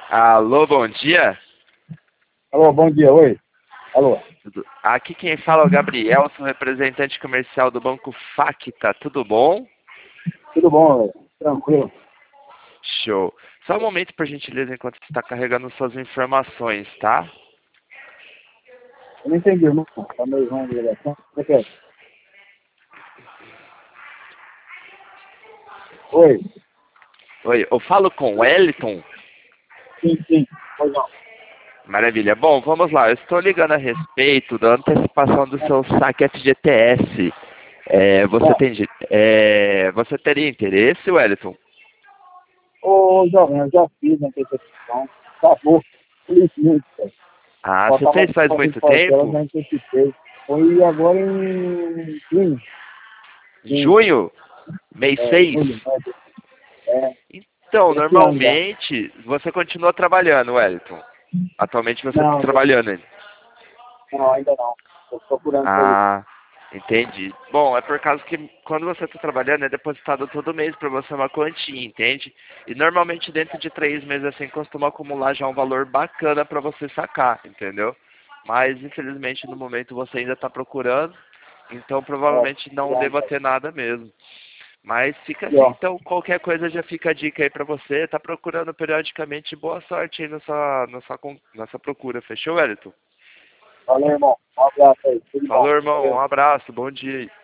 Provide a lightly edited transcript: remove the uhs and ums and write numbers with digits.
Alô, bom dia. Alô, bom dia, oi. Alô, Aqui quem fala é o Gabriel, sou representante comercial do Banco Facta. Tudo bom? tudo bom, velho? Tranquilo. Show. Só um momento, por gentileza, enquanto você está carregando suas informações, tá? Eu não entendi, irmão. Tá meio ruim a ligação. Como é que é? Oi, Oi, eu falo com o Wellington. sim. Pois não. Maravilha. Bom, vamos lá. Eu estou ligando a respeito da antecipação do seu saque FGTS. Tá. Você teria interesse, Wellington? Ô, jovem, eu já fiz a antecipação. Acabou. Felizmente, cara. Ah, você Faltava fez faz algumas muito parcelas, tempo? já antecipei. Foi agora em junho. Junho. Junho? Mês É, 6? julho, né? É, Então, esse ano já. normalmente, você continua trabalhando, Wellington. Atualmente você está Não, trabalhando ainda. não, ainda não. Estou procurando serviço. Ah, entendi. Bom, é por causa que quando você está trabalhando é depositado todo mês para você uma quantia, entende? E normalmente dentro de 3 meses assim costuma acumular já um valor bacana para você sacar, entendeu? Mas infelizmente no momento você ainda está procurando, então É, provavelmente não procurando, deva cara. ter nada mesmo. Mas fica E, assim, ó, então qualquer coisa já fica a dica aí pra você. Tá procurando periodicamente, boa sorte aí nessa procura. Fechou, Wellington? valeu, irmão. Um abraço aí. Tudo de bom. Falou, irmão. Um Valeu. abraço, bom dia aí.